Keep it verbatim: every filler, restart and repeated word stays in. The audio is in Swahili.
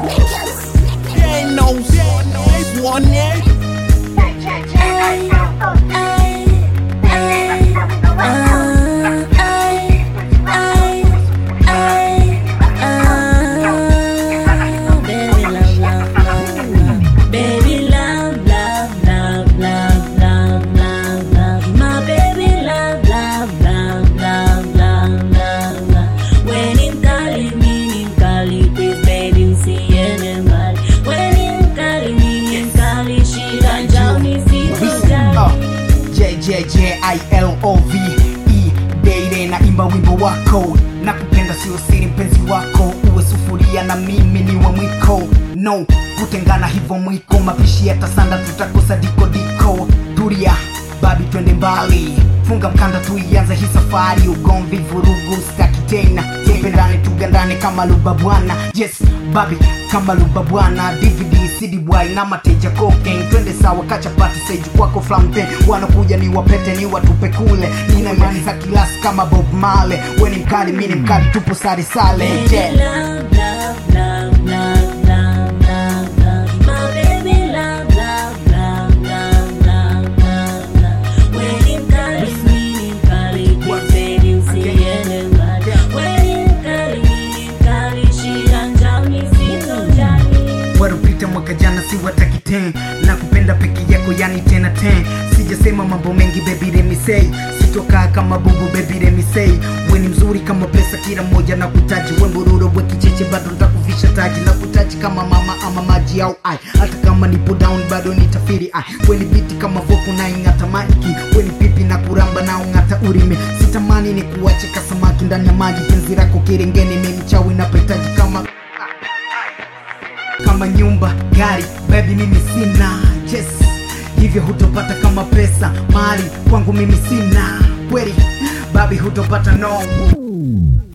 Ain't no one yet. J J I L O V E Daily na imba wimbo wako na kupenda sio siri mpenzi wako uwe sufuria na mimi ni wa mwiko no kutengana hivyo mwiko mapishi yatasanda tutakosa diko diko tulia babi twende mbali funga mkanda tuianze hii safari ugomvi vurugu staki tena tupendane tugandane kama luba bwana yes babi kama luba bwana D V D C D boy na mateja cocaine twende sawa kacha party stage kwako flampen wanakuja ni wapete ni watupe kule nina imani za kilasi kama Bob Marley we ni mkali mimi ni mkali tupo sari sale yeah. Love, love, love, love, love, love, love. My baby love, love, love, love, love, love, love. When you call me, call it, baby, usiende mbali. When you call me, call it, shida njani, sitojali. Warupita mwaka jana si wataki ten na kupenda peke yako yani tena ten sijasema mambo mengi baby let me say sitokaa kama bubu baby let me say we ni mzuri kama pesa kila moja na kutaji we mbururo we kicheche bado nitakuvisha taji na kutaji kama mama ama maji au ai hata kama nipo down bado nitafiri ai we ni biti kama voku na ingata maiki we ni pipi na kuramba na ungata urime sitamani ni kuwache kasamaki ndani ya maji penzi lako kirengeni mimi chawi na petaji kama kama nyumba, gari, baby mimi sina yes, hivyo hutopata kama pesa mali, kwangu mimi sina kweli, baby hutopata no.